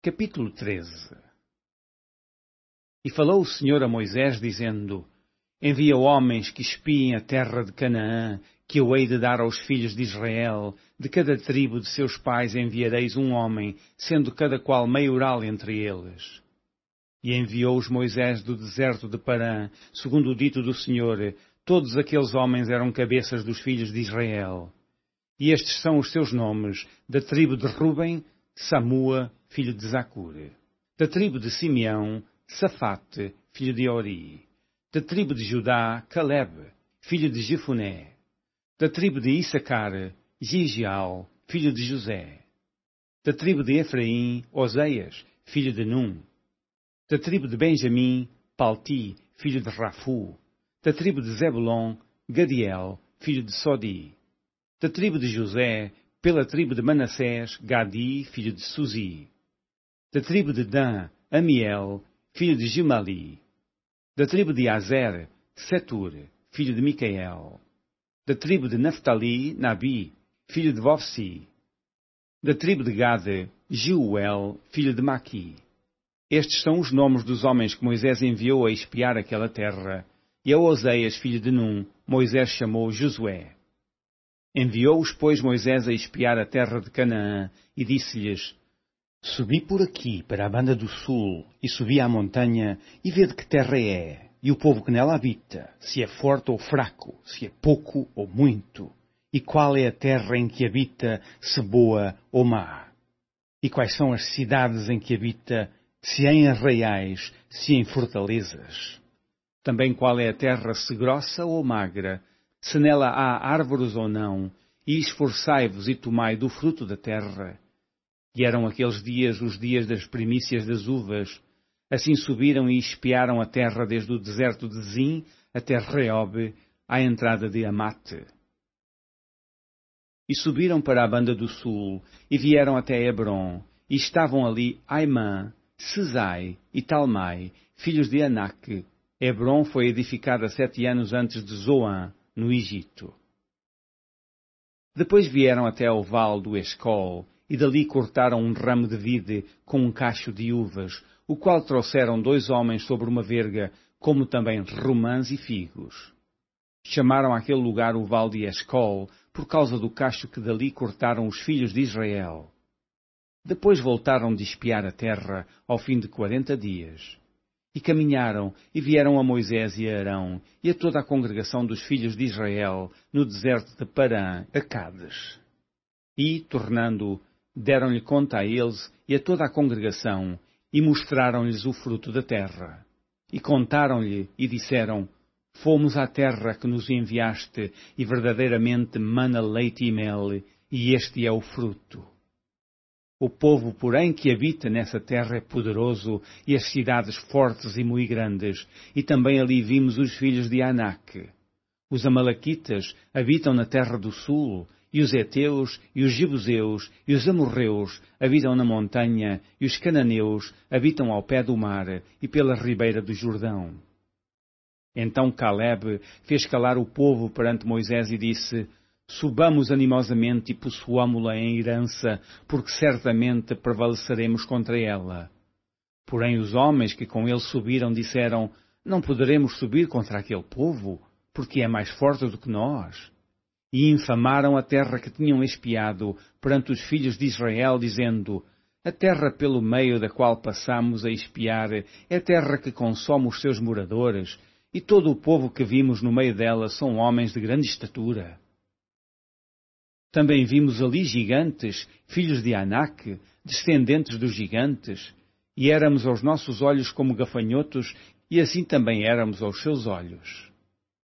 Capítulo 13. E falou o Senhor a Moisés, dizendo: Envia homens que espiem a terra de Canaã, que eu hei de dar aos filhos de Israel. De cada tribo de seus pais enviareis um homem, sendo cada qual maioral entre eles. E enviou-os Moisés do deserto de Parã, segundo o dito do Senhor. Todos aqueles homens eram cabeças dos filhos de Israel. E estes são os seus nomes: da tribo de Ruben, Samua, filho de Zacur; da tribo de Simeão, Safate, filho de Ori; da tribo de Judá, Caleb, filho de Jefuné; da tribo de Issacar, Gigial, filho de José; da tribo de Efraim, Oseias, filho de Num; da tribo de Benjamim, Palti, filho de Rafu; da tribo de Zebulon, Gadiel, filho de Sodi; da tribo de José, pela tribo de Manassés, Gadi, filho de Suzi; da tribo de Dan, Amiel, filho de Gimali; da tribo de Azer, Setur, filho de Micael; da tribo de Naphtali, Nabi, filho de Vofsi; da tribo de Gade, Jeuel, filho de Maqui. Estes são os nomes dos homens que Moisés enviou a espiar aquela terra, e a Oseias, filho de Num, Moisés chamou Josué. Enviou-os, pois, Moisés a espiar a terra de Canaã, e disse-lhes: Subi por aqui para a banda do sul, e subi à montanha, e vede que terra é, e o povo que nela habita, se é forte ou fraco, se é pouco ou muito, e qual é a terra em que habita, se boa ou má, e quais são as cidades em que habita, se em arraiais, se em fortalezas. Também qual é a terra, se grossa ou magra, se nela há árvores ou não, e esforçai-vos e tomai do fruto da terra. E eram aqueles dias os dias das primícias das uvas. Assim subiram e espiaram a terra desde o deserto de Zim até Reob, à entrada de Amate. E subiram para a banda do sul, e vieram até Hebron, e estavam ali Aimã, Sesai e Talmai, filhos de Anak. Hebron foi edificada 7 anos antes de Zoan, no Egito. Depois vieram até ao vale do Escol, e dali cortaram um ramo de vide com um cacho de uvas, o qual trouxeram 2 homens sobre uma verga, como também romãs e figos. Chamaram aquele lugar o vale de Escol, por causa do cacho que dali cortaram os filhos de Israel. Depois voltaram de espiar a terra, ao fim de 40 dias. E caminharam, e vieram a Moisés e a Arão, e a toda a congregação dos filhos de Israel, no deserto de Parã, a Cádiz. E, tornando, deram-lhe conta a eles e a toda a congregação, e mostraram-lhes o fruto da terra. E contaram-lhe, e disseram: Fomos à terra que nos enviaste, e verdadeiramente mana leite e mel, e este é o fruto. O povo, porém, que habita nessa terra é poderoso, e as cidades fortes e muito grandes, e também ali vimos os filhos de Anak. Os Amalequitas habitam na terra do sul, e os Heteus, e os Jebuseus, e os Amorreus habitam na montanha, e os Cananeus habitam ao pé do mar, e pela ribeira do Jordão. Então Caleb fez calar o povo perante Moisés e disse: Subamos animosamente e possuamo-la em herança, porque certamente prevaleceremos contra ela. Porém os homens que com ele subiram disseram: Não poderemos subir contra aquele povo, porque é mais forte do que nós. E infamaram a terra que tinham espiado perante os filhos de Israel, dizendo: A terra pelo meio da qual passamos a espiar é terra que consome os seus moradores, e todo o povo que vimos no meio dela são homens de grande estatura. Também vimos ali gigantes, filhos de Anak, descendentes dos gigantes, e éramos aos nossos olhos como gafanhotos, e assim também éramos aos seus olhos.